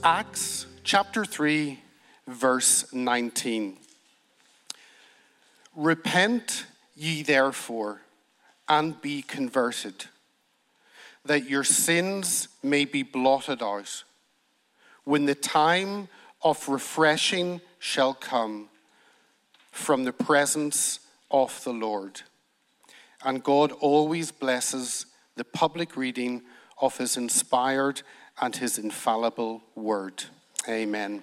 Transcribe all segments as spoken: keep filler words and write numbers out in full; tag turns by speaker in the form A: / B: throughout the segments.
A: Acts chapter three, verse nineteen. Repent ye therefore, and be converted, that your sins may be blotted out, when the time of refreshing shall come from the presence of the Lord. And God always blesses the public reading of his inspired and his infallible word. Amen.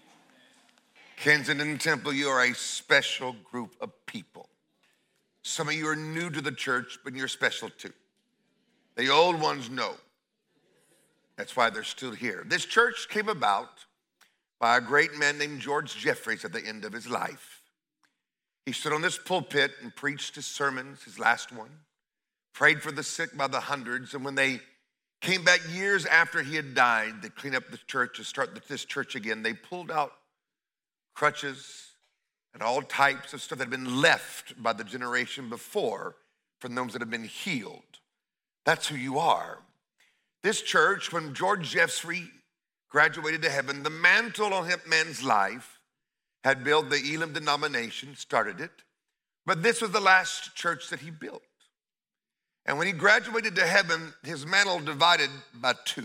B: Kensington Temple, you are a special group of people. Some of you are new to the church, but you're special too. The old ones know. That's why they're still here. This church came about by a great man named George Jeffreys at the end of his life. He stood on this pulpit and preached his sermons, his last one, prayed for the sick by the hundreds, and when they came back years after he had died to clean up the church, to start this church again, they pulled out crutches and all types of stuff that had been left by the generation before from those that have been healed. That's who you are. This church, when George Jeffrey graduated to heaven, the mantle on that man's life had built the Elam denomination, started it, but this was the last church that he built. And when he graduated to heaven, his mantle divided by two.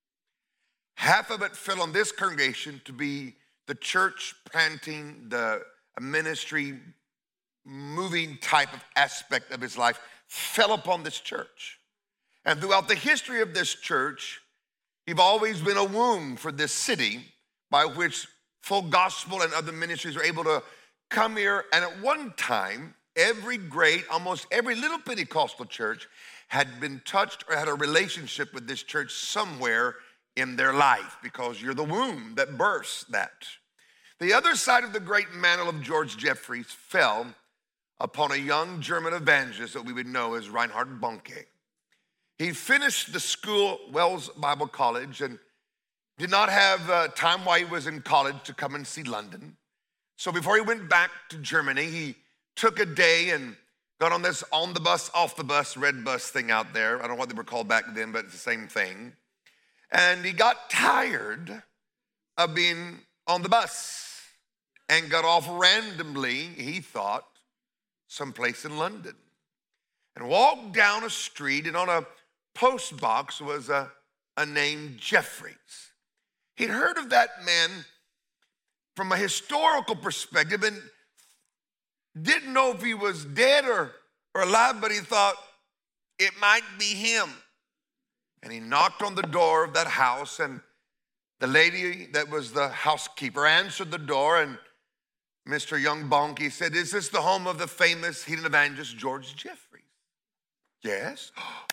B: Half of it fell on this congregation to be the church planting, the ministry moving type of aspect of his life fell upon this church. And throughout the history of this church, you've always been a womb for this city by which full gospel and other ministries are able to come here. And at one time, every great, almost every little Pentecostal church had been touched or had a relationship with this church somewhere in their life, because you're the womb that births that. The other side of the great mantle of George Jeffreys fell upon a young German evangelist that we would know as Reinhard Bonnke. He finished the school, Wells Bible College, and did not have uh, time while he was in college to come and see London. So before he went back to Germany, he took a day and got on this on the bus, off the bus, red bus thing out there. I don't know what they were called back then, but it's the same thing. And he got tired of being on the bus and got off randomly, he thought, someplace in London. And walked down a street, and on a post box was a, a name Jeffreys. He'd heard of that man from a historical perspective and didn't know if he was dead or, or alive, but he thought it might be him. And he knocked on the door of that house, and the lady that was the housekeeper answered the door, and Mister Young Bonnke said, "Is this the home of the famous heathen evangelist George Jeffreys?" "Yes."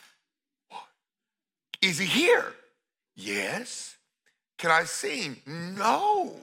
B: "Is he here?" "Yes." "Can I see him?" "No."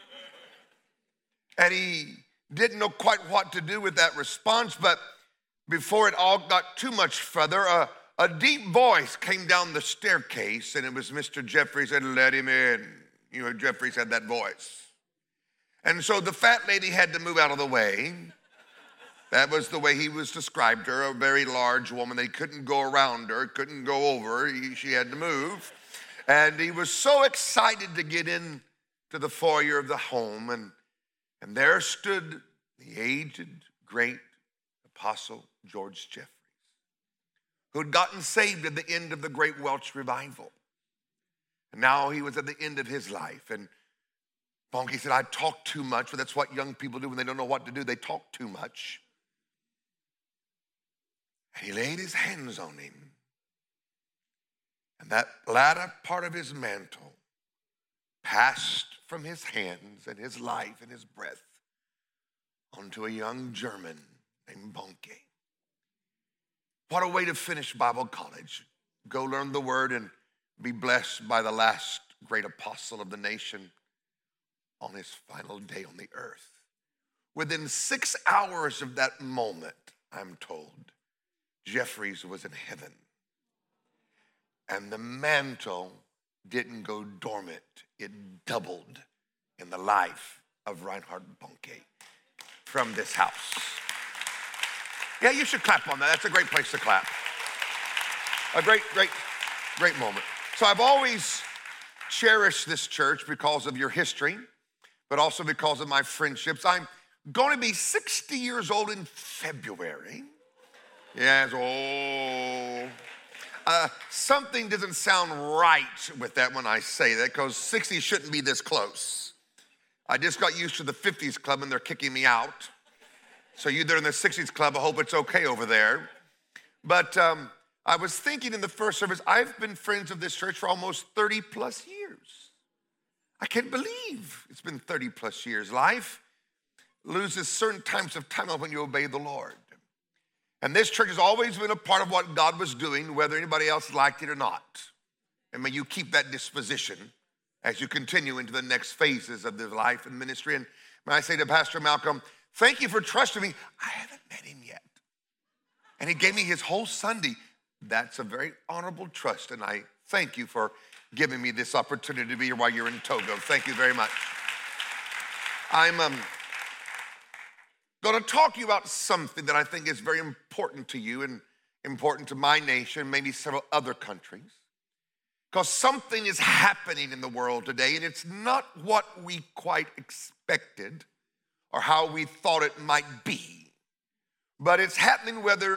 B: And he didn't know quite what to do with that response, but before it all got too much further, a, a deep voice came down the staircase, and it was Mister Jeffreys said, "Let him in." You know, Jeffreys had that voice. And so the fat lady had to move out of the way. That was the way he was described her, a very large woman. They couldn't go around her, couldn't go over. He, she had to move. And he was so excited to get in to the foyer of the home, and And there stood the aged, great apostle George Jeffreys, who had gotten saved at the end of the Great Welsh Revival. And now he was at the end of his life. And Bonnke said, "I talk too much," but that's what young people do when they don't know what to do. They talk too much. And he laid his hands on him. And that latter part of his mantle passed from his hands and his life and his breath onto a young German named Bonnke. What a way to finish Bible college. Go learn the word and be blessed by the last great apostle of the nation on his final day on the earth. Within six hours of that moment, I'm told, Jeffreys was in heaven. And the mantle didn't go dormant. It doubled in the life of Reinhard Bonnke from this house. Yeah, you should clap on that. That's a great place to clap. A great, great, great moment. So I've always cherish this church because of your history, but also because of my friendships. I'm going to be sixty years old in February. Yes, oh. Uh, something doesn't sound right with that when I say that, because sixty shouldn't be this close. I just got used to the fifties club and they're kicking me out. So you there in the sixties club, I hope it's okay over there. But um, I was thinking in the first service, I've been friends of this church for almost thirty plus years. I can't believe it's been thirty plus years. Life loses certain times of time when you obey the Lord. And this church has always been a part of what God was doing, whether anybody else liked it or not. And may you keep that disposition as you continue into the next phases of this life and ministry. And when I say to Pastor Malcolm, thank you for trusting me. I haven't met him yet. And he gave me his whole Sunday. That's a very honorable trust. And I thank you for giving me this opportunity to be here while you're in Togo. Thank you very much. I'm... Um, going to talk to you about something that I think is very important to you and important to my nation, maybe several other countries. Because something is happening in the world today, and it's not what we quite expected or how we thought it might be. But it's happening whether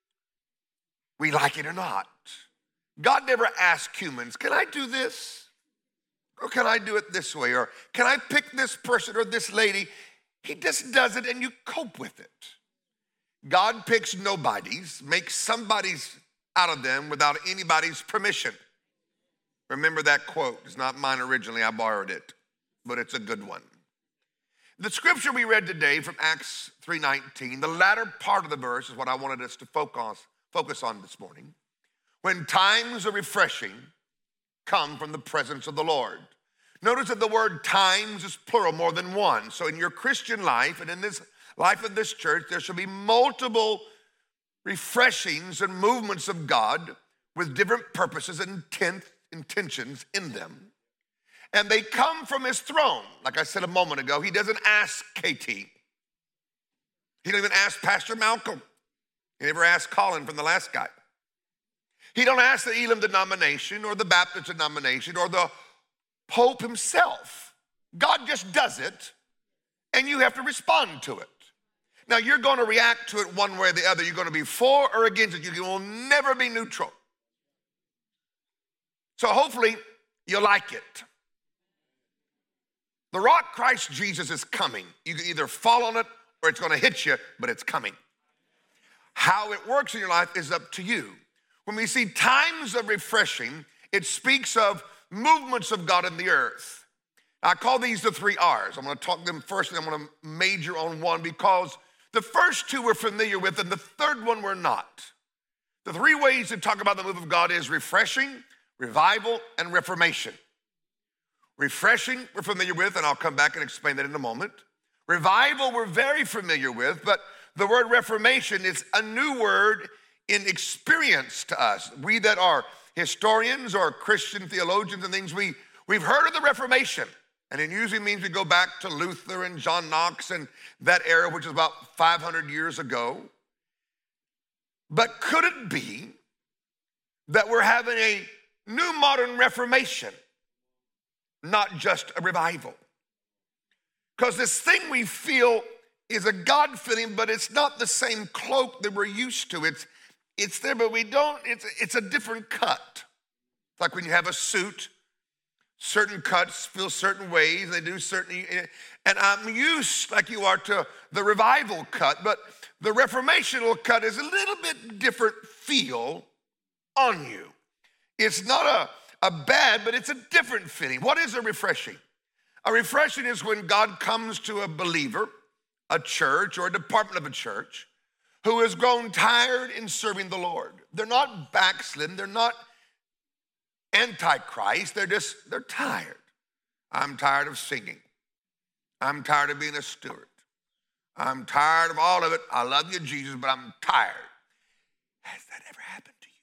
B: we like it or not. God never asked humans, can I do this? Or can I do it this way? Or can I pick this person or this lady? He just does it and you cope with it. God picks nobodies, makes somebody's out of them without anybody's permission. Remember that quote. It's not mine originally, I borrowed it, but it's a good one. The scripture we read today from Acts three nineteen, the latter part of the verse is what I wanted us to focus, focus on this morning. When times of refreshing come from the presence of the Lord. Notice that the word times is plural, more than one. So in your Christian life and in this life of this church, there should be multiple refreshings and movements of God with different purposes and intent, intentions in them. And they come from his throne. Like I said a moment ago, he doesn't ask K T. He don't even ask Pastor Malcolm. He never asked Colin from the last guy. He don't ask the Elam denomination or the Baptist denomination or the Pope himself. God just does it, and you have to respond to it. Now, you're going to react to it one way or the other. You're going to be for or against it. You will never be neutral. So hopefully, you like it. The rock Christ Jesus is coming. You can either fall on it or it's going to hit you, but it's coming. How it works in your life is up to you. When we see times of refreshing, it speaks of movements of God in the earth. I call these the three R's. I'm going to talk them first, and I'm going to major on one because the first two we're familiar with, and the third one we're not. The three ways to talk about the move of God is refreshing, revival, and reformation. Refreshing, we're familiar with, and I'll come back and explain that in a moment. Revival, we're very familiar with, but the word reformation is a new word in experience to us. We that are historians or Christian theologians and things, we, we've heard of the Reformation. And it usually means we go back to Luther and John Knox and that era, which is about five hundred years ago. But could it be that we're having a new modern Reformation, not just a revival? Because this thing we feel is a God feeling, but it's not the same cloak that we're used to. It's It's there, but we don't, it's, it's a different cut. It's like when you have a suit, certain cuts feel certain ways, they do certain, and I'm used, like you are, to the revival cut, but the reformational cut is a little bit different feel on you. It's not a, a bad, but it's a different feeling. What is a refreshing? A refreshing is when God comes to a believer, a church, or a department of a church, who has grown tired in serving the Lord. They're not backslidden, they're not antichrist, they're just, they're tired. I'm tired of singing. I'm tired of being a steward. I'm tired of all of it. I love you, Jesus, but I'm tired. Has that ever happened to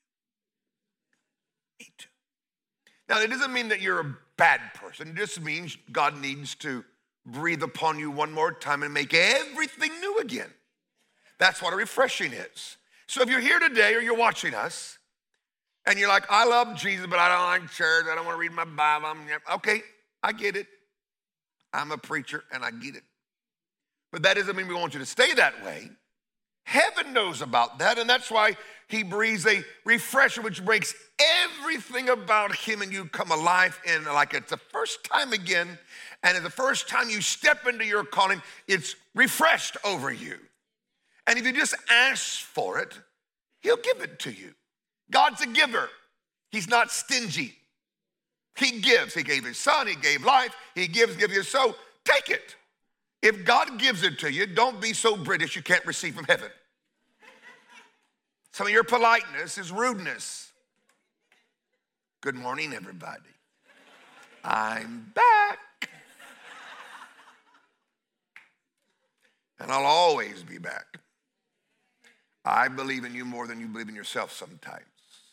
B: you? Me too. Now, it doesn't mean that you're a bad person. It just means God needs to breathe upon you one more time and make everything new again. That's what a refreshing is. So if you're here today or you're watching us And you're like, I love Jesus, but I don't like church. I don't want to read my Bible. I'm, okay, I get it. I'm a preacher and I get it. But that doesn't mean we want you to stay that way. Heaven knows about that, and that's why he breathes a refresher which breaks everything about him, and you come alive in like it's the first time again. And it's the first time you step into your calling, it's refreshed over you. And if you just ask for it, he'll give it to you. God's a giver. He's not stingy. He gives. He gave his son. He gave life. He gives, gives you. So take it. If God gives it to you, don't be so British you can't receive from heaven. Some of your politeness is rudeness. Good morning, everybody. I'm back. And I'll always be back. I believe in you more than you believe in yourself sometimes.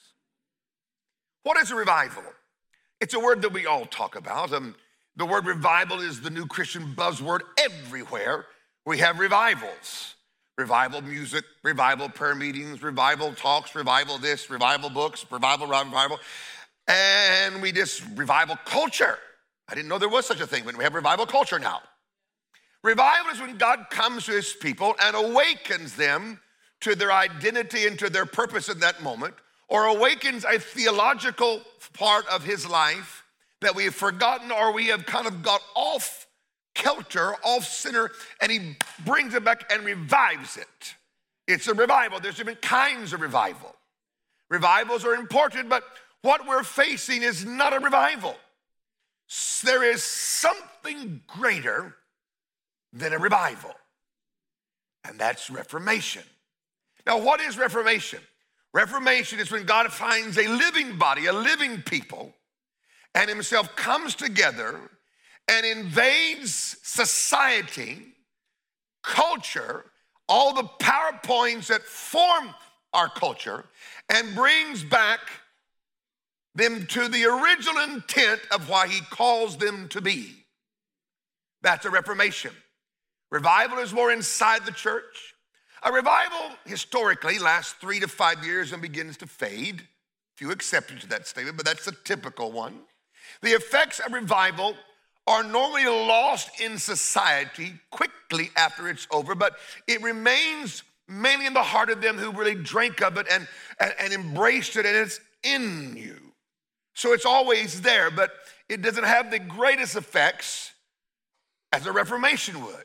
B: What is a revival? It's a word that we all talk about. Um, the word revival is the new Christian buzzword everywhere. We have revivals. Revival music, revival prayer meetings, revival talks, revival this, revival books, revival, revival. And we just, revival culture. I didn't know there was such a thing, but we have revival culture now. Revival is when God comes to his people and awakens them to their identity and to their purpose in that moment, or awakens a theological part of his life that we have forgotten or we have kind of got off kilter, off center, and he brings it back and revives it. It's a revival. There's different kinds of revival. Revivals are important, but what we're facing is not a revival. There is something greater than a revival, and that's reformation. Now, what is reformation? Reformation is when God finds a living body, a living people, and himself comes together and invades society, culture, all the PowerPoints that form our culture, and brings back them to the original intent of why he calls them to be. That's a reformation. Revival is more inside the church. A revival historically lasts three to five years and begins to fade. Few exceptions to that statement, but that's a typical one. The effects of revival are normally lost in society quickly after it's over, but it remains mainly in the heart of them who really drank of it and, and, and embraced it, and it's in you. So it's always there, but it doesn't have the greatest effects as a reformation would.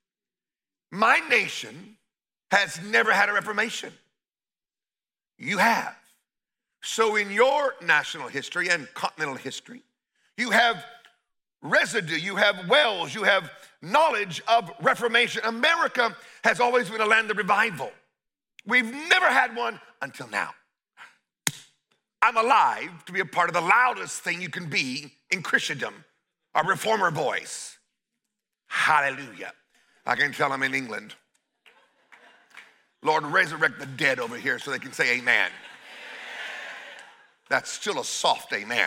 B: My nation has never had a reformation. You have. So in your national history and continental history, you have residue, you have wells, you have knowledge of reformation. America has always been a land of revival. We've never had one until now. I'm alive to be a part of the loudest thing you can be in Christendom, a reformer voice. Hallelujah. I can tell I'm in England. Lord, resurrect the dead over here so they can say amen. That's still a soft amen.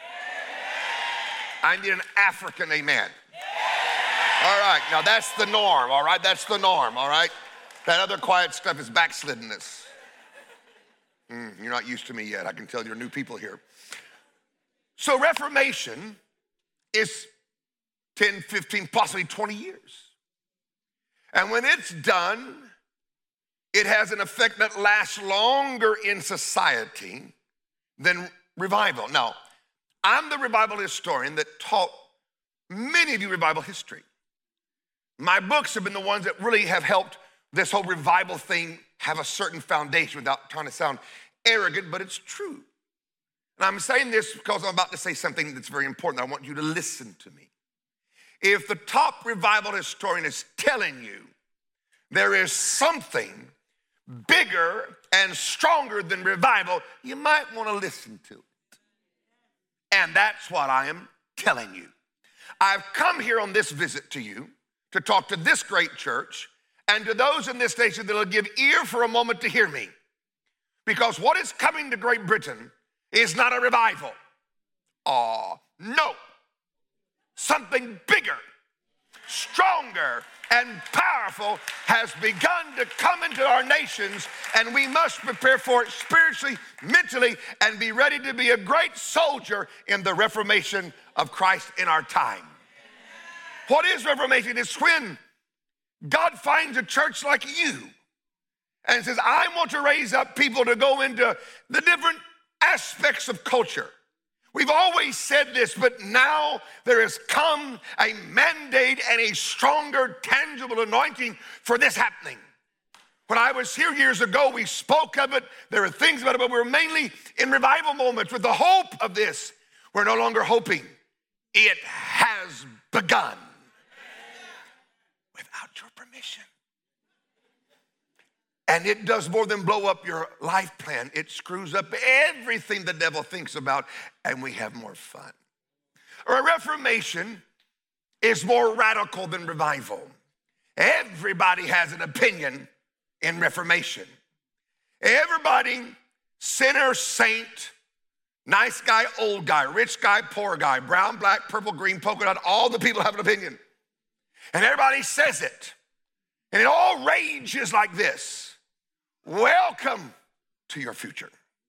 B: I need an African amen. All right, now that's the norm, all right? That's the norm, all right? That other quiet stuff is backsliddenness. Mm, you're not used to me yet. I can tell you're new people here. So Reformation is ten, fifteen, possibly twenty years. And when it's done, it has an effect that lasts longer in society than revival. Now, I'm the revival historian that taught many of you revival history. My books have been the ones that really have helped this whole revival thing have a certain foundation without trying to sound arrogant, but it's true. And I'm saying this because I'm about to say something that's very important. I want you to listen to me. If the top revival historian is telling you there is something bigger and stronger than revival, you might want to listen to it. And that's what I am telling you. I've come here on this visit to you to talk to this great church and to those in this station that will give ear for a moment to hear me. Because what is coming to Great Britain is not a revival. Oh, no. Something bigger. stronger and powerful has begun to come into our nations, and we must prepare for it spiritually, mentally, and be ready to be a great soldier in the reformation of Christ in our time. What is reformation? It's when God finds a church like you and says, I want to raise up people to go into the different aspects of culture. We've always said this, but now there has come a mandate and a stronger, tangible anointing for this happening. When I was here years ago, we spoke of it. There are things about it, but we were mainly in revival moments with the hope of this. We're no longer hoping. It has begun without your permission. And it does more than blow up your life plan. It screws up everything the devil thinks about, and we have more fun. Or a reformation is more radical than revival. Everybody has an opinion in reformation. Everybody, sinner, saint, nice guy, old guy, rich guy, poor guy, brown, black, purple, green, polka dot, all the people have an opinion. And everybody says it. And it all rages like this. Welcome to your future.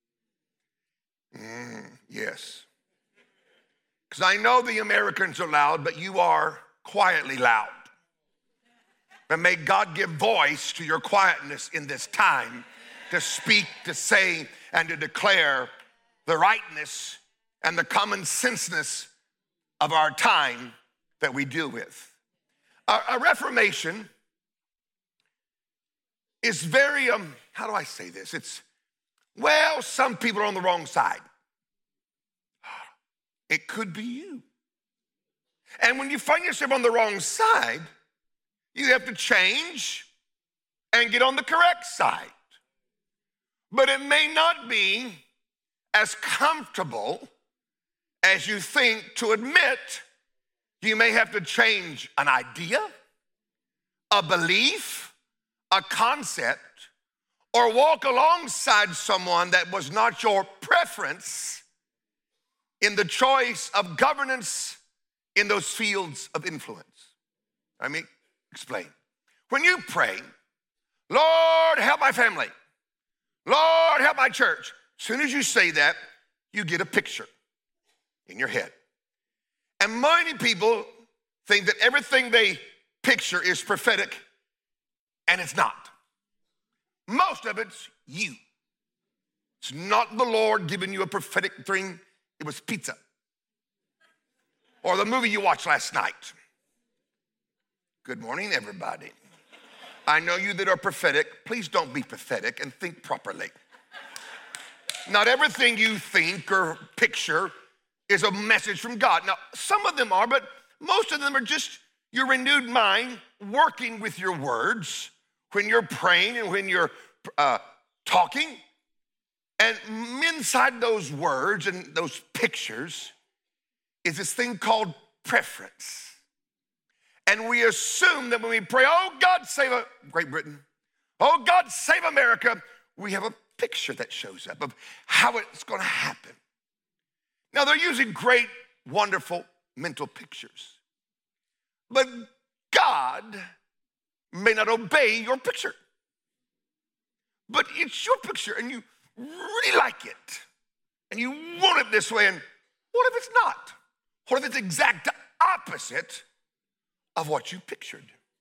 B: Mm, yes. Because I know the Americans are loud, but you are quietly loud. And may God give voice to your quietness in this time to speak, to say, and to declare the rightness and the common senseness of our time that we deal with. A, a reformation is very, um, how do I say this? It's, well, some people are on the wrong side. It could be you. And when you find yourself on the wrong side, you have to change and get on the correct side. But it may not be as comfortable as you think to admit. You may have to change an idea, a belief, a concept, or walk alongside someone that was not your preference in the choice of governance in those fields of influence. Let me explain. When you pray, Lord, help my family. Lord, help my church. As soon as you say that, you get a picture in your head. And many people think that everything they picture is prophetic, and it's not. Most of it's you. It's not the Lord giving you a prophetic thing. It was pizza. Or the movie you watched last night. Good morning, everybody. I know you that are prophetic. Please don't be pathetic and think properly. Not everything you think or picture is a message from God. Now, some of them are, but most of them are just your renewed mind working with your words when you're praying and when you're uh, talking. And inside those words and those pictures is this thing called preference. And we assume that when we pray, oh, God, save Great Britain. Oh, God, save America. We have a picture that shows up of how it's going to happen. Now, they're using great, wonderful mental pictures. But God may not obey your picture. But it's your picture, and you really like it. And you want it this way, and what if it's not? What if it's the exact opposite of what you pictured?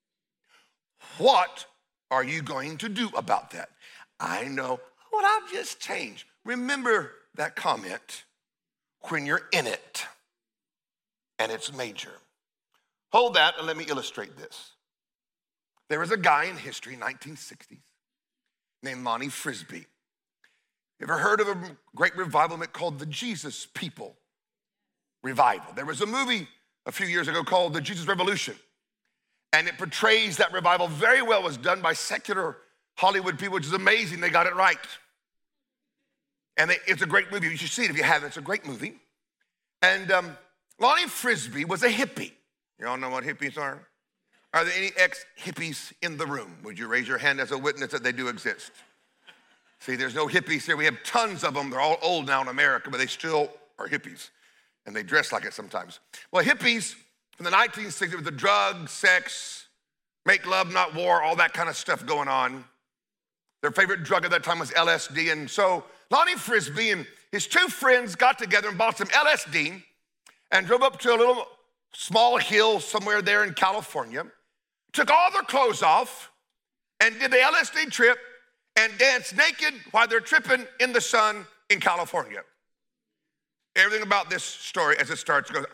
B: What are you going to do about that? I know, well, I'll just change. Remember that comment when you're in it and it's major. Hold that and let me illustrate this. There was a guy in history, nineteen sixties, named Lonnie Frisbee. You ever heard of a great revival called the Jesus People Revival? There was a movie a few years ago called The Jesus Revolution, and it portrays that revival very well. It was done by secular Hollywood people, which is amazing. They got it right. And they, it's a great movie. You should see it if you haven't. It's a great movie. And um, Lonnie Frisbee was a hippie. You all know what hippies are? Are there any ex-hippies in the room? Would you raise your hand as a witness that they do exist? See, there's no hippies here. We have tons of them. They're all old now in America, but they still are hippies. And they dress like it sometimes. Well, hippies From the nineteen sixties, with the drugs, sex, make love, not war, all that kind of stuff going on. Their favorite drug at that time was L S D. And so Lonnie Frisbee and his two friends got together and bought some L S D and drove up to a little small hill somewhere there in California, took all their clothes off and did the L S D trip and danced naked while they're tripping in the sun in California. Everything about this story as it starts goes,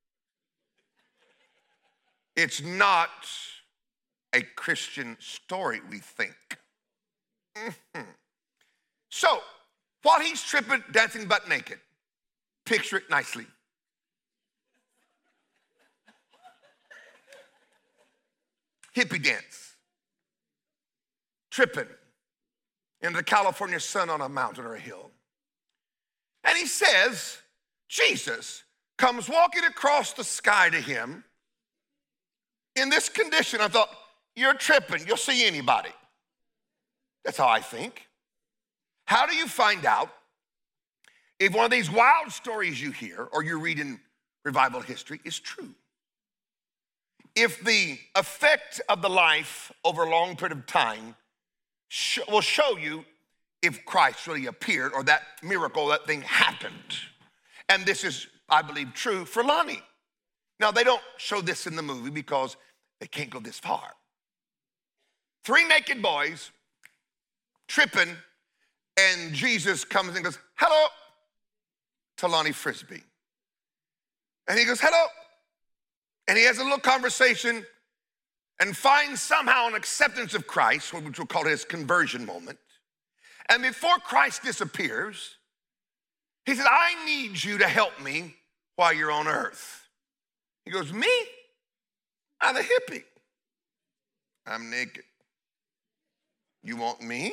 B: it's not a Christian story, we think. Mm-hmm. So, while he's tripping, dancing butt naked, picture it nicely. Hippie dance, tripping in the California sun on a mountain or a hill. And he says, Jesus comes walking across the sky to him in this condition. I thought, you're tripping, you'll see anybody. That's how I think. How do you find out if one of these wild stories you hear or you read in revival history is true? If the effect of the life over a long period of time sh- will show you if Christ really appeared or that miracle, that thing happened. And this is, I believe, true for Lonnie. Now, they don't show this in the movie because they can't go this far. Three naked boys tripping, and Jesus comes and goes, hello, to Lonnie Frisbee. And he goes, hello. And he has a little conversation and finds somehow an acceptance of Christ, which we'll call his conversion moment. And before Christ disappears, he said, I need you to help me while you're on earth. He goes, me? I'm a hippie. I'm naked. You want me?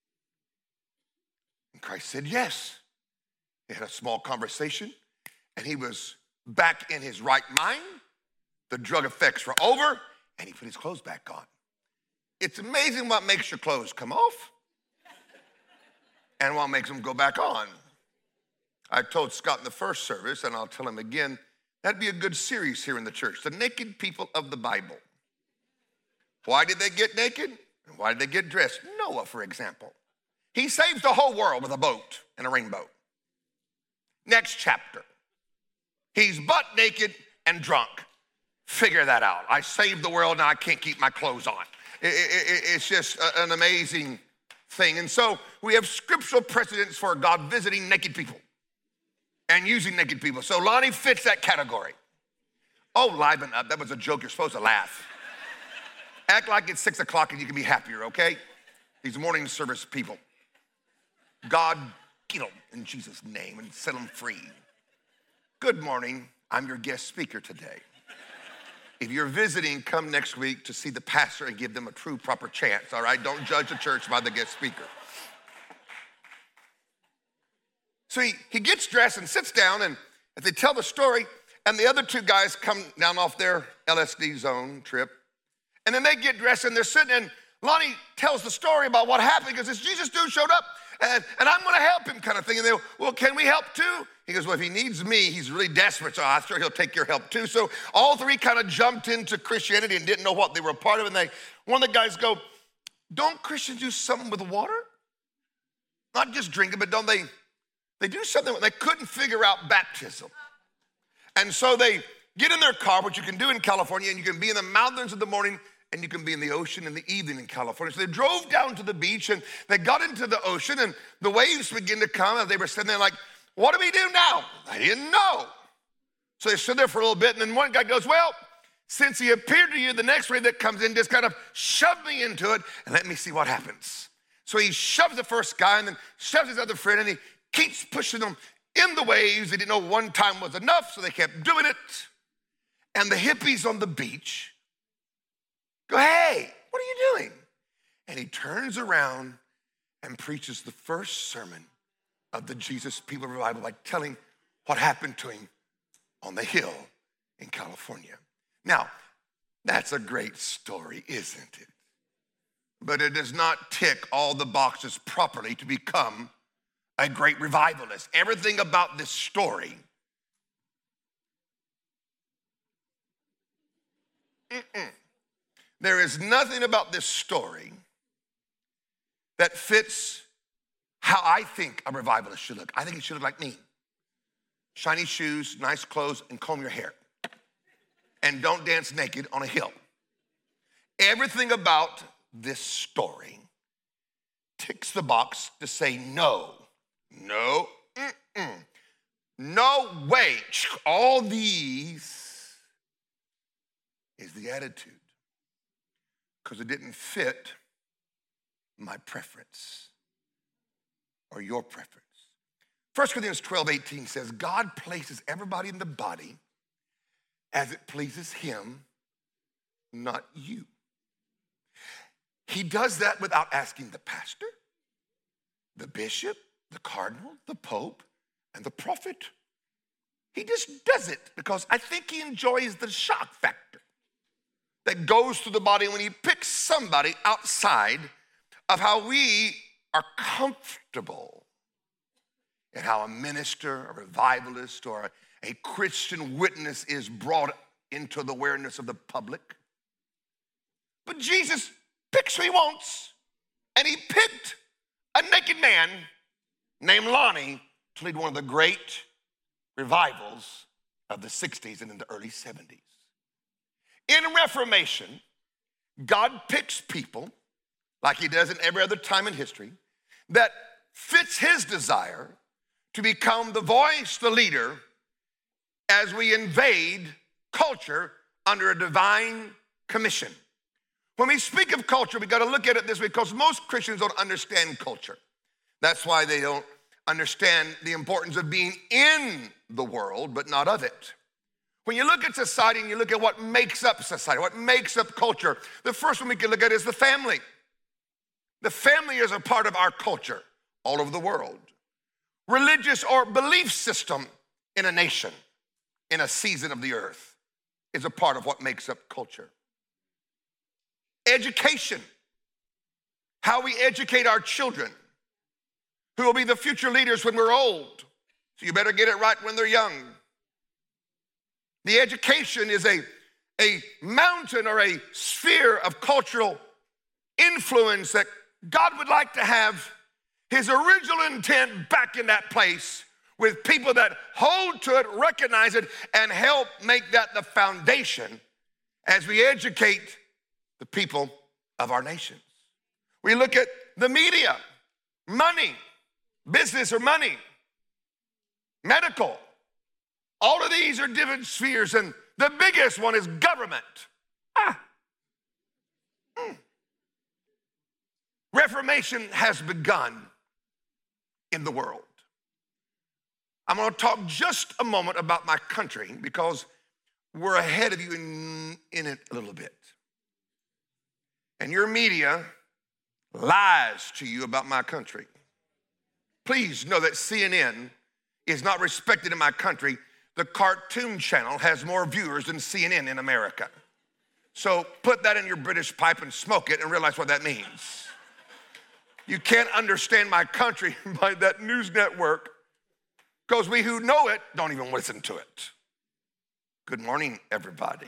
B: And Christ said, yes. They had a small conversation, and he was back in his right mind. The drug effects were over, and he put his clothes back on. It's amazing what makes your clothes come off and what makes them go back on. I told Scott in the first service, and I'll tell him again, that'd be a good series here in the church, The Naked People of the Bible. Why did they get naked? And why did they get dressed? Noah, for example. He saves the whole world with a boat and a rainbow. Next chapter. He's butt naked and drunk. Figure that out. I saved the world, now I can't keep my clothes on. It, it, it's just an amazing thing. And so we have scriptural precedents for God visiting naked people and using naked people. So Lonnie fits that category. Oh, liven up. That was a joke. You're supposed to laugh. Act like it's six o'clock and you can be happier, okay? These morning service people. God, get them in Jesus' name and set them free. Good morning. I'm your guest speaker today. If you're visiting, come next week to see the pastor and give them a true, proper chance, all right? Don't judge the church by the guest speaker. So he, he gets dressed and sits down, and as they tell the story, and the other two guys come down off their L S D zone trip, and then they get dressed, and they're sitting, and Lonnie tells the story about what happened, because this Jesus dude showed up, and, and I'm going to help him kind of thing. And they go, well, can we help too? He goes, well, if he needs me, he's really desperate, so I'm sure he'll take your help too. So all three kind of jumped into Christianity and didn't know what they were a part of. And they, one of the guys go, don't Christians do something with water? Not just drinking, but don't they, they do something, they couldn't figure out baptism. And so they get in their car, which you can do in California, and you can be in the mountains in the morning, and you can be in the ocean in the evening in California. So they drove down to the beach, and they got into the ocean, and the waves began to come, and they were sitting there like, what do we do now? I didn't know. So they stood there for a little bit, and then one guy goes, well, since he appeared to you, the next wave that comes in just kind of shove me into it, and let me see what happens. So he shoves the first guy, and then shoves his other friend, and he keeps pushing them in the waves. They didn't know one time was enough, so they kept doing it. And the hippies on the beach go, hey, what are you doing? And he turns around and preaches the first sermon of the Jesus People Revival by telling what happened to him on the hill in California. Now, that's a great story, isn't it? But it does not tick all the boxes properly to become a great revivalist. Everything about this story Mm-mm. There is nothing about this story that fits how I think a revivalist should look. I think it should look like me. Shiny shoes, nice clothes, and comb your hair. And don't dance naked on a hill. Everything about this story ticks the box to say no, no, mm-mm, no way. All these is the attitude because it didn't fit my preference or your preference. First Corinthians twelve eighteen says, God places everybody in the body as it pleases him, not you. He does that without asking the pastor, the bishop, the cardinal, the pope, and the prophet. He just does it because I think he enjoys the shock factor that goes through the body when he picks somebody outside of how we are comfortable and how a minister, a revivalist, or a Christian witness is brought into the awareness of the public. But Jesus picks who he wants, and he picked a naked man named Lonnie to lead one of the great revivals of the sixties and in the early seventies. In Reformation, God picks people, like he does in every other time in history, that fits his desire to become the voice, the leader, as we invade culture under a divine commission. When we speak of culture, we got to look at it this way because most Christians don't understand culture. That's why they don't understand the importance of being in the world, but not of it. When you look at society and you look at what makes up society, what makes up culture, the first one we can look at is the family. The family is a part of our culture all over the world. Religious or belief system in a nation, in a season of the earth, is a part of what makes up culture. Education, how we educate our children, who will be the future leaders when we're old. So you better get it right when they're young. The education is a, a mountain or a sphere of cultural influence that God would like to have his original intent back in that place with people that hold to it, recognize it, and help make that the foundation as we educate the people of our nations. We look at the media, money, business or money, medical. All of these are different spheres, and the biggest one is government. Ah. Mm. Reformation has begun in the world. I'm going to talk just a moment about my country because we're ahead of you in, in it a little bit. And your media lies to you about my country. Please know that C N N is not respected in my country. The Cartoon Channel has more viewers than C N N in America. So put that in your British pipe and smoke it and realize what that means. You can't understand my country by that news network because we who know it don't even listen to it. Good morning, everybody.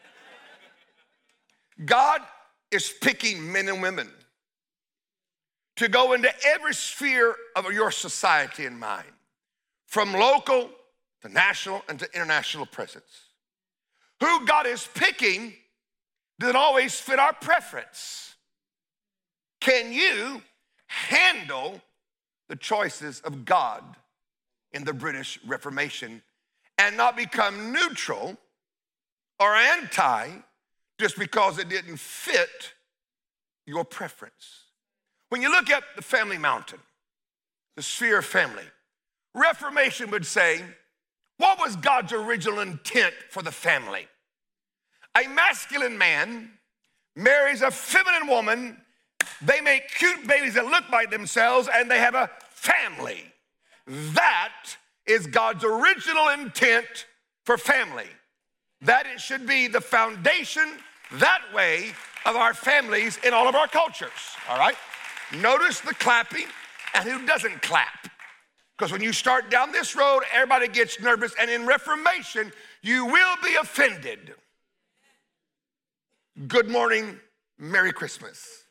B: God is picking men and women to go into every sphere of your society and mine, from local to national and to international presence. Who God is picking doesn't always fit our preference. Can you handle the choices of God in the British Reformation and not become neutral or anti just because it didn't fit your preference? When you look at the family mountain, the sphere of family, Reformation would say, what was God's original intent for the family? A masculine man marries a feminine woman, they make cute babies that look like themselves, and they have a family. That is God's original intent for family. That it should be the foundation that way of our families in all of our cultures, all right? Notice the clapping and who doesn't clap. Because when you start down this road, everybody gets nervous, and in Reformation, you will be offended. good morning, Merry Christmas.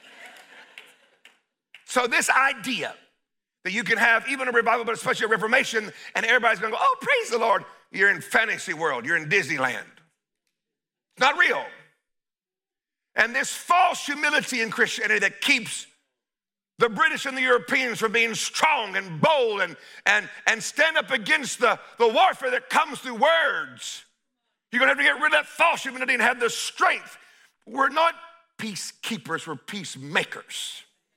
B: So this idea that you can have even a revival, but especially a reformation, and everybody's gonna go, oh, praise the Lord. You're in fantasy world, you're in Disneyland. It's not real. And this false humility in Christianity that keeps the British and the Europeans from being strong and bold and, and, and stand up against the, the warfare that comes through words. You're gonna have to get rid of that false humility and have the strength. We're not peacekeepers, we're peacemakers.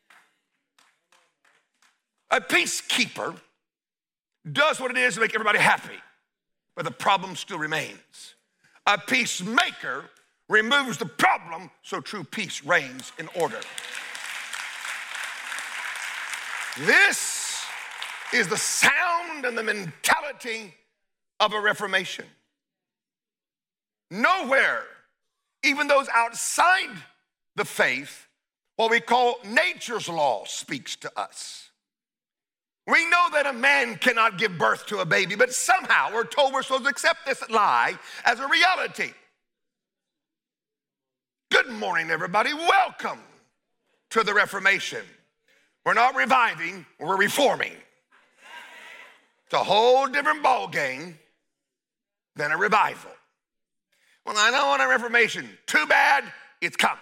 B: A peacekeeper does what it is to make everybody happy, but the problem still remains. A peacemaker removes the problem so true peace reigns in order. This is the sound and the mentality of a reformation. Nowhere, even those outside the faith, what we call nature's law speaks to us. We know that a man cannot give birth to a baby, but somehow we're told we're supposed to accept this lie as a reality. Good morning, everybody. Welcome to the Reformation. We're not reviving, we're reforming. It's a whole different ball game than a revival. Well, I know on a reformation, too bad, it's come.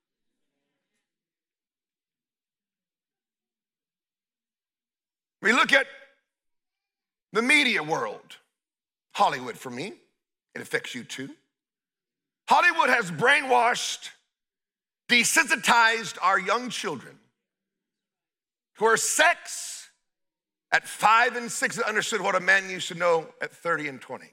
B: We look at the media world, Hollywood for me, it affects you too. Hollywood has brainwashed, desensitized our young children who are sex at five and six and understood what a man used to know at thirty and twenty.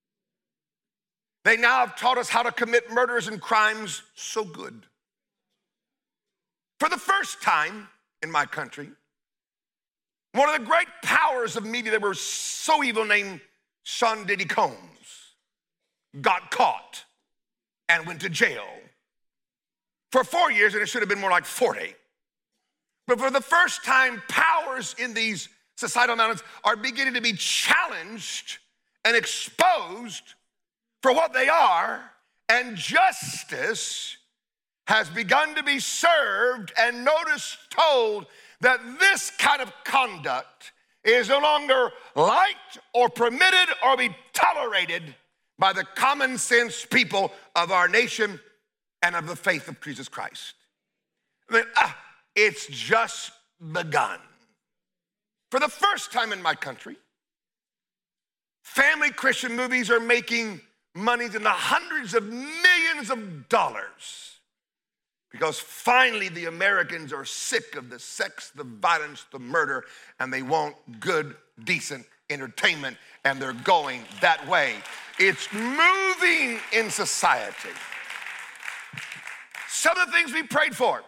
B: They now have taught us how to commit murders and crimes so good. For the first time in my country, one of the great powers of media that were so evil named Sean Diddy Combs got caught and went to jail for four years, and it should have been more like forty. But for the first time, powers in these societal mountains are beginning to be challenged and exposed for what they are, and justice has begun to be served and notice told that this kind of conduct is no longer liked or permitted or be tolerated by the common sense people of our nation and of the faith of Jesus Christ. I mean, ah, it's just begun. For the first time in my country, family Christian movies are making money in the hundreds of millions of dollars because finally the Americans are sick of the sex, the violence, the murder, and they want good, decent entertainment, and they're going that way. It's moving in society. Some of the things we prayed for.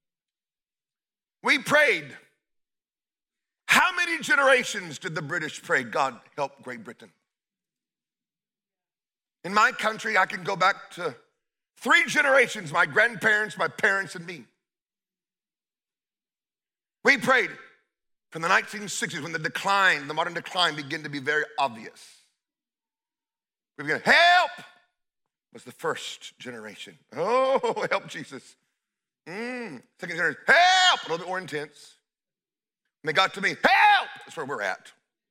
B: We prayed. How many generations did the British pray, God help Great Britain? In my country, I can go back to three generations, my grandparents, my parents, and me. We prayed from the nineteen sixties when the decline, the modern decline began to be very obvious. We began, help, was the first generation. Oh, help Jesus. Mm. Second generation, help, a little bit more intense. And they got to me, help, that's where we're at.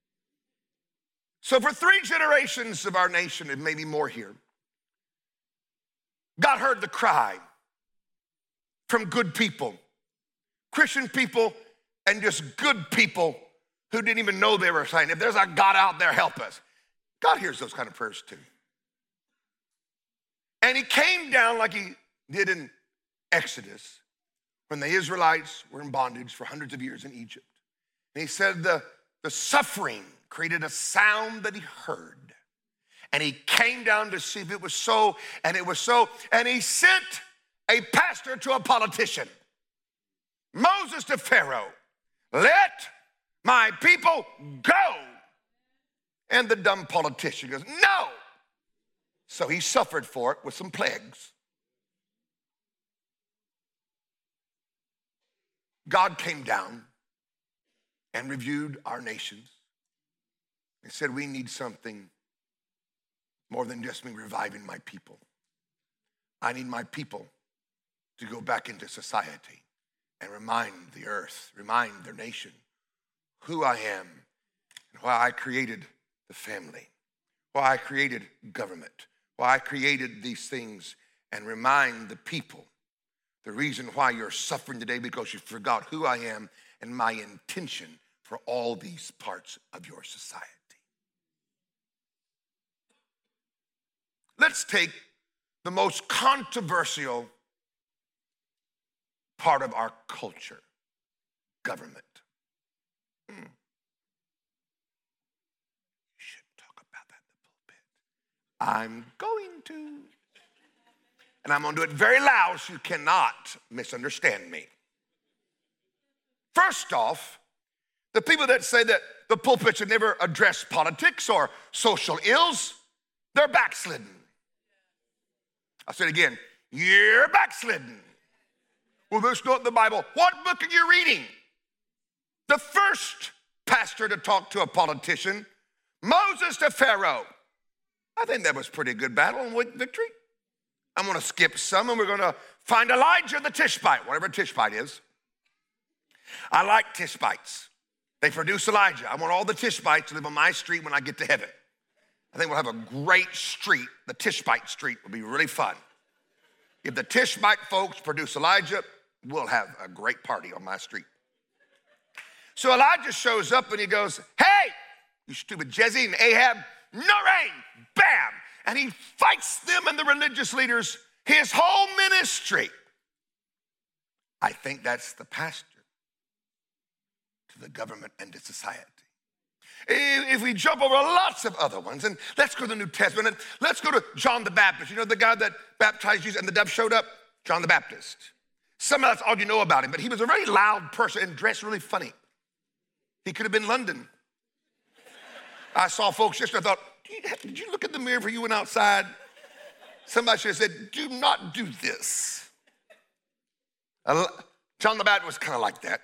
B: So for three generations of our nation, and maybe more here, God heard the cry from good people, Christian people, and just good people who didn't even know they were saying, if there's a God out there, help us. God hears those kind of prayers too. And he came down like he did in Exodus when the Israelites were in bondage for hundreds of years in Egypt. And he said the, the suffering created a sound that he heard. And he came down to see if it was so, and it was so. And he sent a pastor to a politician. Moses to Pharaoh, let my people go. And the dumb politician goes, no. So he suffered for it with some plagues. God came down and reviewed our nations and said, we need something more than just me reviving my people. I need my people to go back into society and remind the earth, remind their nation who I am and why I created the family, why I created government, why I created these things, and remind the people the reason why you're suffering today because you forgot who I am and my intention for all these parts of your society. Let's take the most controversial part of our culture, government. Hmm. You shouldn't talk about that in the pulpit. I'm going to. And I'm going to do it very loud so you cannot misunderstand me. First off, the people that say that the pulpit should never address politics or social ills, they're backslidden. I'll say it again, you're backslidden. Well, that's not in the Bible. What book are you reading? The first pastor to talk to a politician, Moses to Pharaoh. I think that was a pretty good battle and victory. I'm going to skip some, and we're going to find Elijah the Tishbite, whatever Tishbite is. I like Tishbites. They produce Elijah. I want all the Tishbites to live on my street when I get to heaven. I think we'll have a great street. The Tishbite street will be really fun. If the Tishbite folks produce Elijah, we'll have a great party on my street. So Elijah shows up and he goes, hey, you stupid Jezebel and Ahab, no rain, bam. And he fights them and the religious leaders his whole ministry. I think that's the pastor to the government and to society. If we jump over lots of other ones, and let's go to the New Testament, and let's go to John the Baptist. You know the guy that baptized Jesus and the dove showed up? John the Baptist. Some of that's all you know about him, but he was a very loud person and dressed really funny. He could have been London. I saw folks yesterday, I thought, did you look in the mirror before you went outside? Somebody should have said, do not do this. John the Baptist was kind of like that.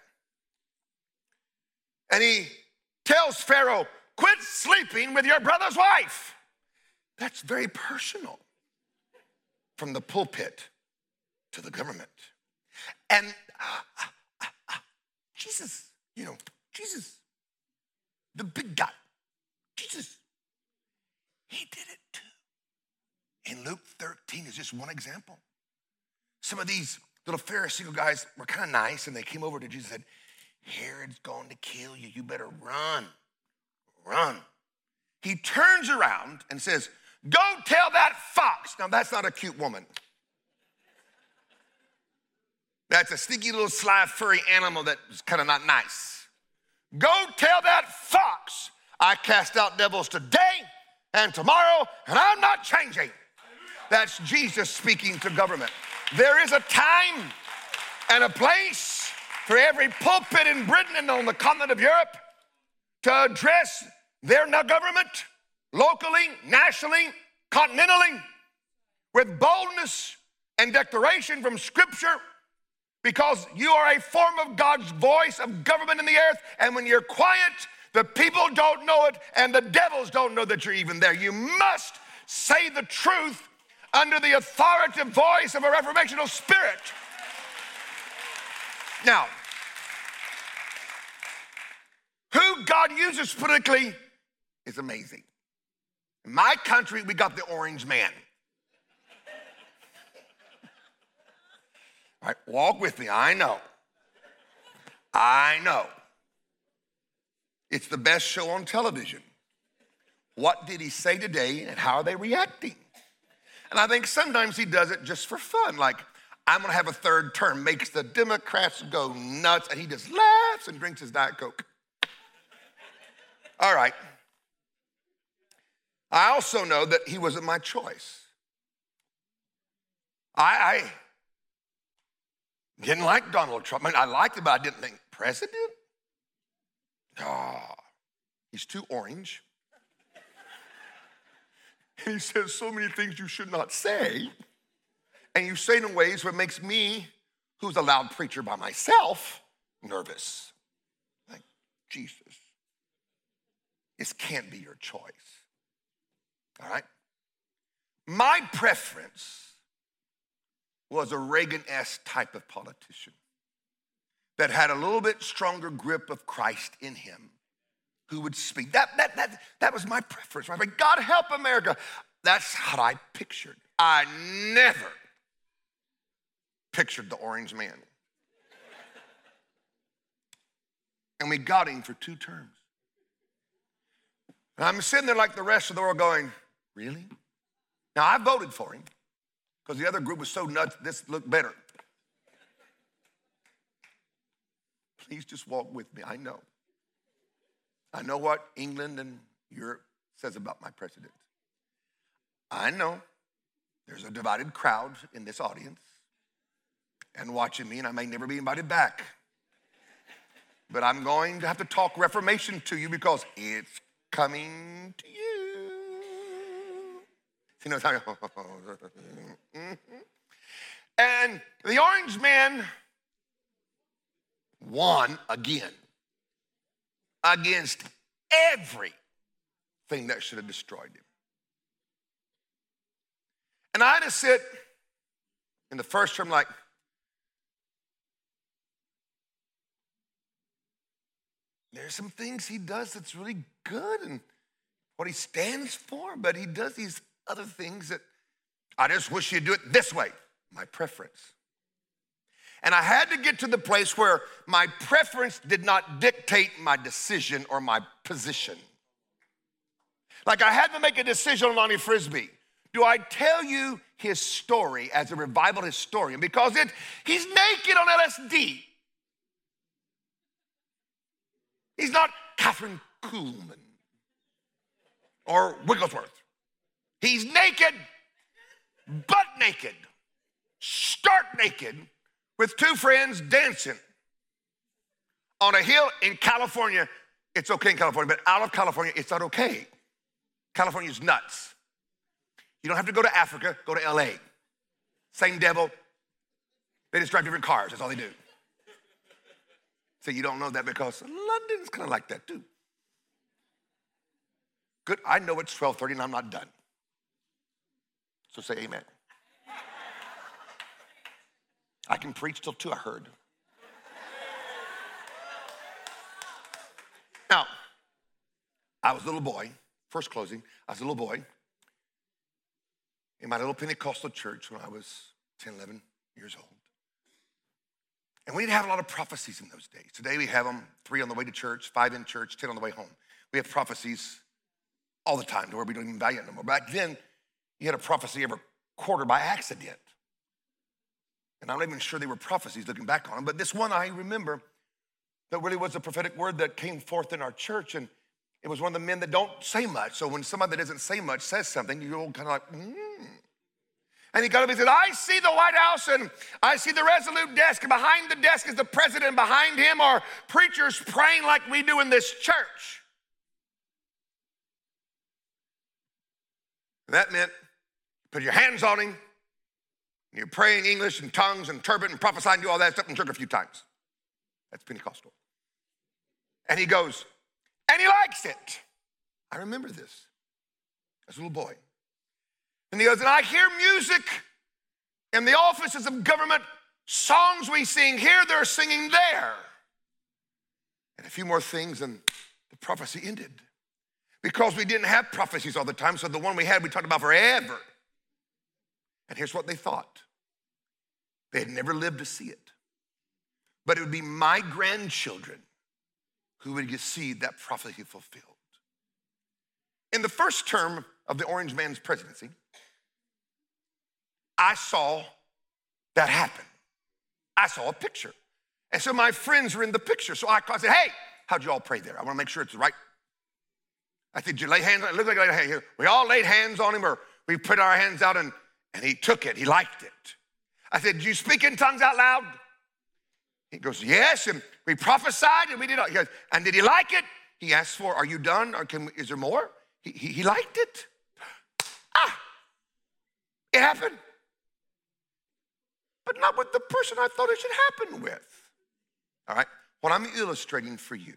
B: And he tells Pharaoh, quit sleeping with your brother's wife. That's very personal. From the pulpit to the government. And uh, uh, uh, Jesus, you know, Jesus, the big guy, Jesus, he did it too. In Luke thirteen is just one example. Some of these little Pharisee guys were kind of nice, and they came over to Jesus and said, Herod's going to kill you. You better run, run. He turns around and says, go tell that fox. Now, that's not a cute woman. That's a sneaky little sly furry animal that's kind of not nice. Go tell that fox I cast out devils today and tomorrow, and I'm not changing. That's Jesus speaking to government. There is a time and a place for every pulpit in Britain and on the continent of Europe to address their government locally, nationally, continentally, with boldness and declaration from Scripture, because you are a form of God's voice of government in the earth, and when you're quiet, the people don't know it, and the devils don't know that you're even there. You must say the truth under the authoritative voice of a reformational spirit. Now, who God uses politically is amazing. In my country, we got the orange man. All right, walk with me. I know. I know. It's the best show on television. What did he say today and how are they reacting? And I think sometimes he does it just for fun. Like, I'm going to have a third term, makes the Democrats go nuts, and he just laughs and drinks his Diet Coke. All right. I also know that he wasn't my choice. I, I didn't like Donald Trump. I mean, I liked him, but I didn't think, president? Oh, he's too orange. And he says so many things you should not say. And you say it in ways where it makes me, who's a loud preacher by myself, nervous. Like, Jesus, this can't be your choice. All right? My preference was a Reagan-esque type of politician that had a little bit stronger grip of Christ in him, who would speak. That, that, that, that was my preference. I mean, God help America. That's how I pictured. I never pictured the orange man. And we got him for two terms. And I'm sitting there like the rest of the world going, really? Now, I voted for him because the other group was so nuts, this looked better. Please just walk with me. I know. I know what England and Europe says about my president. I know there's a divided crowd in this audience and watching me, and I may never be invited back. But I'm going to have to talk Reformation to you because it's coming to you. You know, and the orange man won again against everything that should have destroyed him. And I had to sit in the first term like, there's some things he does that's really good and what he stands for, but he does these other things that I just wish you'd do it this way, my preference. And I had to get to the place where my preference did not dictate my decision or my position. Like I had to make a decision on Lonnie Frisbee. Do I tell you his story as a revival historian? Because it, he's naked on L S D. He's not Catherine Kuhlman or Wigglesworth. He's naked, butt naked, stark naked, with two friends dancing on a hill in California. It's okay in California, but out of California, it's not okay. California's nuts. You don't have to go to Africa, go to L A. Same devil. They just drive different cars, that's all they do. So you don't know that because London's kind of like that too. Good, I know it's twelve thirty and I'm not done. So say amen. I can preach till two, I heard. Now, I was a little boy, first closing, I was a little boy in my little Pentecostal church when I was ten, eleven years old. And we didn't have a lot of prophecies in those days. Today we have them, three on the way to church, five in church, ten on the way home. We have prophecies all the time to where we don't even value it no more. Back then, you had a prophecy every quarter by accident. And I'm not even sure they were prophecies looking back on them, but this one I remember that really was a prophetic word that came forth in our church, and it was one of the men that don't say much. So when somebody that doesn't say much says something, you're all kind of like, hmm. And he got up and said, I see the White House and I see the Resolute desk, and behind the desk is the president, behind him are preachers praying like we do in this church. And that meant put your hands on him, and you're praying English and tongues and turbot and prophesying and do all that stuff in church a few times. That's Pentecostal. And he goes, and he likes it. I remember this as a little boy. And he goes, and I hear music in the offices of government, songs we sing here, they're singing there. And a few more things, and the prophecy ended. Because we didn't have prophecies all the time, so the one we had, we talked about forever. And here's what they thought. They had never lived to see it. But it would be my grandchildren who would see that prophecy fulfilled. In the first term of the Orange Man's presidency, I saw that happen. I saw a picture. And so my friends were in the picture. So I said, hey, how'd you all pray there? I want to make sure it's right. I said, did you lay hands on it? It looked like I laid hands here. We all laid hands on him, or we put our hands out, and, and he took it. He liked it. I said, did you speak in tongues out loud? He goes, yes, and we prophesied, and we did all. He goes, and did he like it? He asked for, are you done, or can we, is there more? He, he, he liked it. Ah, it happened. But not with the person I thought it should happen with. All right, what I'm illustrating for you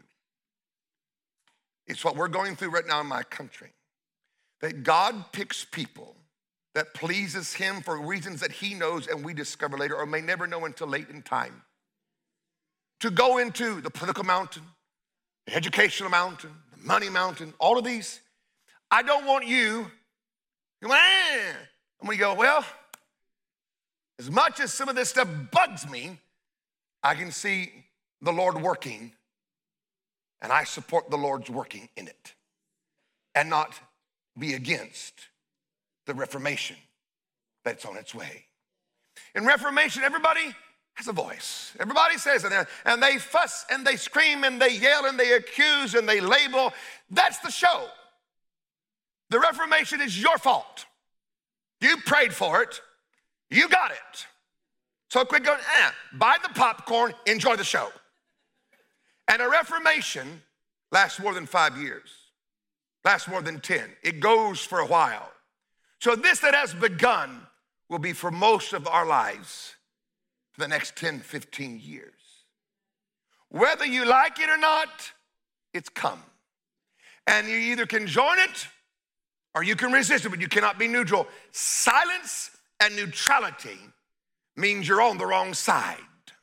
B: is what we're going through right now in my country. That God picks people that pleases him for reasons that he knows and we discover later or may never know until late in time. To go into the political mountain, the educational mountain, the money mountain, all of these, I don't want you, you go, eh. I'm gonna go, well, as much as some of this stuff bugs me, I can see the Lord working, and I support the Lord's working in it, and not be against the Reformation that's on its way. In Reformation, everybody has a voice. Everybody says it, and they fuss and they scream and they yell and they accuse and they label. That's the show. The Reformation is your fault. You prayed for it. You got it. So quit going, eh, buy the popcorn, enjoy the show. And a Reformation lasts more than five years, lasts more than ten. It goes for a while. So this that has begun will be for most of our lives for the next ten, fifteen years. Whether you like it or not, it's come. And you either can join it or you can resist it, but you cannot be neutral. Silence and neutrality means you're on the wrong side.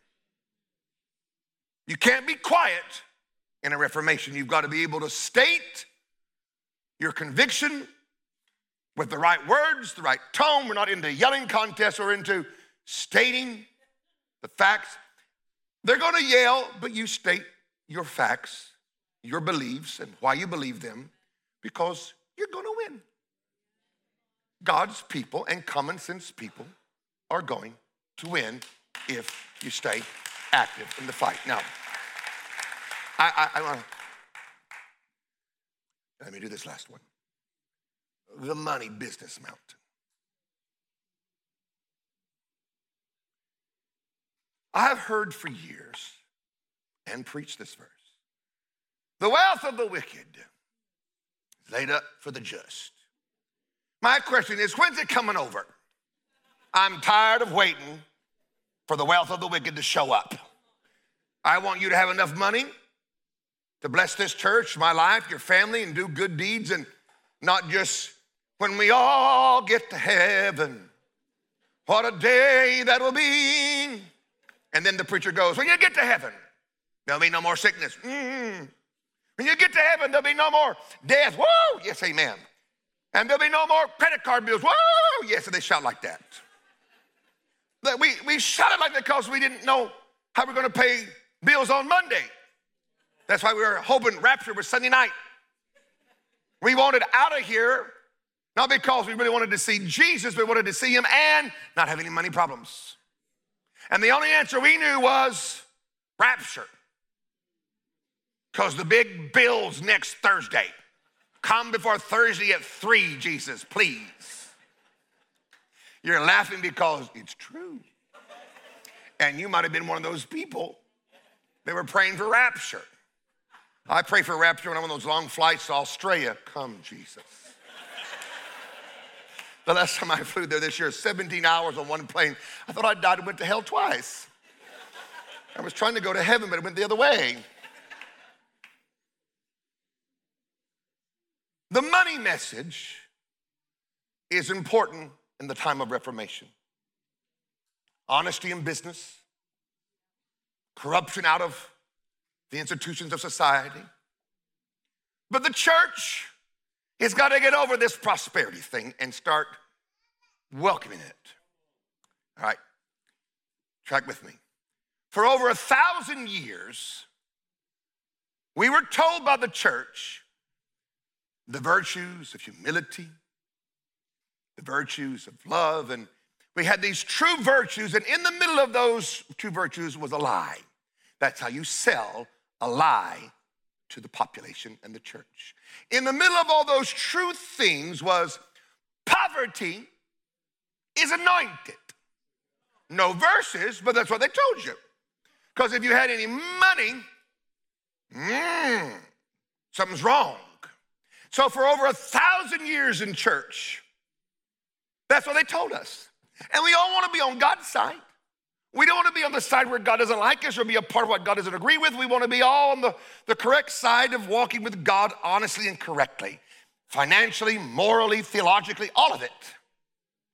B: You can't be quiet in a Reformation. You've got to be able to state your conviction with the right words, the right tone. We're not into yelling contests or into stating the facts. They're going to yell, but you state your facts, your beliefs, and why you believe them, because you're going to win. God's people and common sense people are going to win if you stay active in the fight. Now, I, I, I want to, let me do this last one. The money business mountain. I've heard for years and preached this verse. The wealth of the wicked is laid up for the just. My question is, when's it coming over? I'm tired of waiting for the wealth of the wicked to show up. I want you to have enough money to bless this church, my life, your family, and do good deeds, and not just when we all get to heaven. What a day that will be. And then the preacher goes, when you get to heaven, there'll be no more sickness. Mm-hmm. When you get to heaven, there'll be no more death. Whoa, yes, amen. And there'll be no more credit card bills. Whoa, yes, and they shout like that. We, we shouted like that because we didn't know how we're going to pay bills on Monday. That's why we were hoping rapture was Sunday night. We wanted out of here, not because we really wanted to see Jesus, but we wanted to see him and not have any money problems. And the only answer we knew was rapture. Because the big bill's next Thursday. Come before Thursday at three, Jesus, please. You're laughing because it's true. And you might have been one of those people that were praying for rapture. I pray for rapture when I'm on those long flights to Australia. Come, Jesus. The last time I flew there this year, seventeen hours on one plane, I thought I died and went to hell twice. I was trying to go to heaven, but it went the other way. The money message is important in the time of Reformation. Honesty in business, corruption out of the institutions of society. But the church has got to get over this prosperity thing and start welcoming it. All right, track with me. For over a thousand years, we were told by the church the virtues of humility, the virtues of love, and we had these true virtues, and in the middle of those true virtues was a lie. That's how you sell a lie to the population and the church. In the middle of all those true things was poverty is anointed. No verses, but that's what they told you. Because if you had any money, mm, something's wrong. So for over a thousand years in church, that's what they told us. And we all want to be on God's side. We don't want to be on the side where God doesn't like us or be a part of what God doesn't agree with. We want to be all on the, the correct side of walking with God honestly and correctly. Financially, morally, theologically, all of it.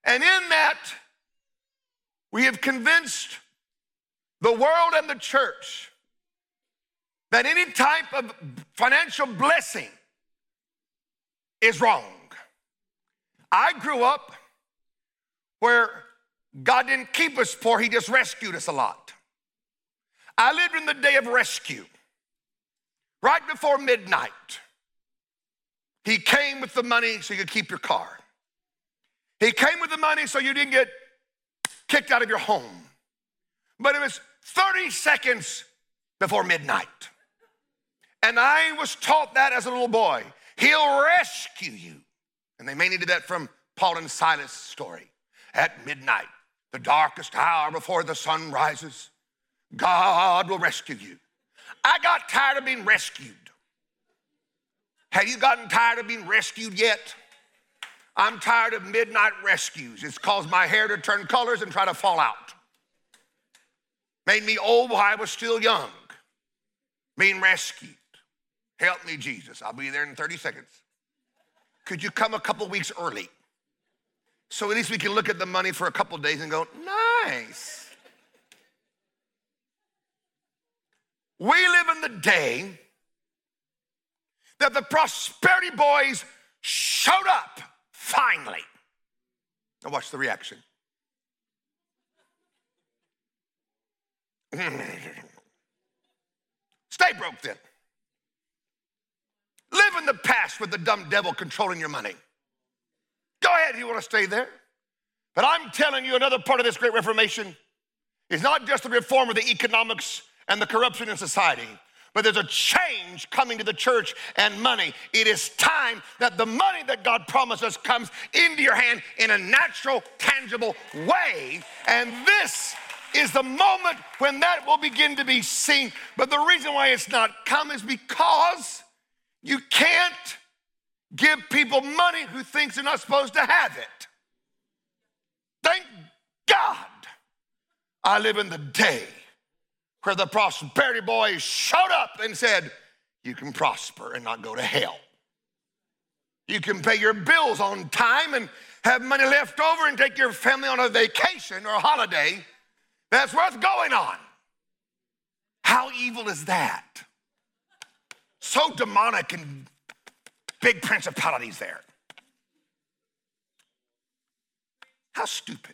B: And in that, we have convinced the world and the church that any type of financial blessing is wrong. I grew up where God didn't keep us poor, he just rescued us a lot. I lived in the day of rescue. Right before midnight, he came with the money so you could keep your car. He came with the money so you didn't get kicked out of your home. But it was thirty seconds before midnight. And I was taught that as a little boy. He'll rescue you. And they may needed that from Paul and Silas' story. At midnight, the darkest hour before the sun rises, God will rescue you. I got tired of being rescued. Have you gotten tired of being rescued yet? I'm tired of midnight rescues. It's caused my hair to turn colors and try to fall out. Made me old while I was still young. Being rescued. Help me, Jesus. I'll be there in thirty seconds. Could you come a couple weeks early? So at least we can look at the money for a couple days and go, nice. We live in the day that the prosperity boys showed up finally. Now watch the reaction. Stay broke then. Live in the past with the dumb devil controlling your money. Go ahead if you want to stay there. But I'm telling you, another part of this great reformation is not just the reform of the economics and the corruption in society, but there's a change coming to the church and money. It is time that the money that God promises comes into your hand in a natural, tangible way. And this is the moment when that will begin to be seen. But the reason why it's not come is because you can't give people money who thinks they're not supposed to have it. Thank God I live in the day where the prosperity boys showed up and said, you can prosper and not go to hell. You can pay your bills on time and have money left over and take your family on a vacation or a holiday that's worth going on. How evil is that? So demonic and big principalities there. How stupid.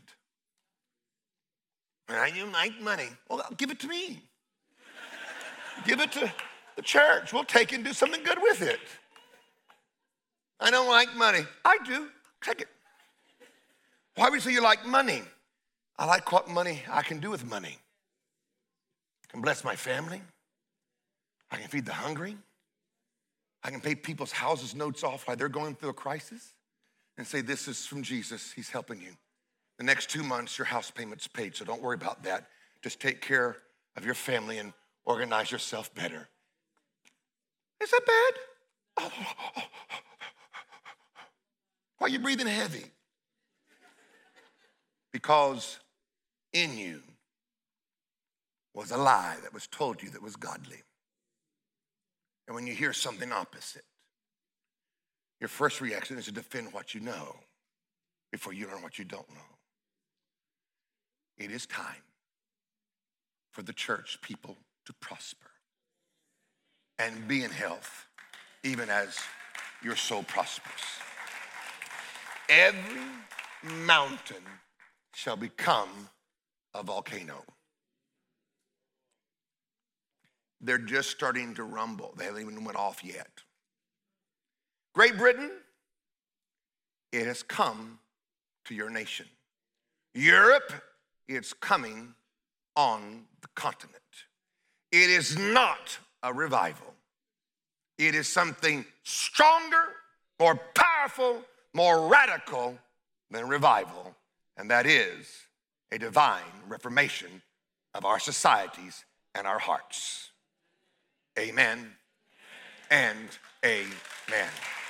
B: Well, you like money. Well, give it to me. Give it to the church. We'll take it and do something good with it. I don't like money. I do. Take it. Why would you say you like money? I like what money I can do with money. I can bless my family. I can feed the hungry. I can pay people's houses notes off while they're going through a crisis and say, this is from Jesus. He's helping you. The next two months, your house payment's paid, so don't worry about that. Just take care of your family and organize yourself better. Is that bad? Oh. Why are you breathing heavy? Because in you was a lie that was told you that was godly. And when you hear something opposite, your first reaction is to defend what you know before you learn what you don't know. It is time for the church people to prosper and be in health, even as your soul prospers. Every mountain shall become a volcano. They're just starting to rumble. They haven't even went off yet. Great Britain, it has come to your nation. Europe, it's coming on the continent. It is not a revival. It is something stronger, more powerful, more radical than revival, and that is a divine reformation of our societies and our hearts. Amen and amen.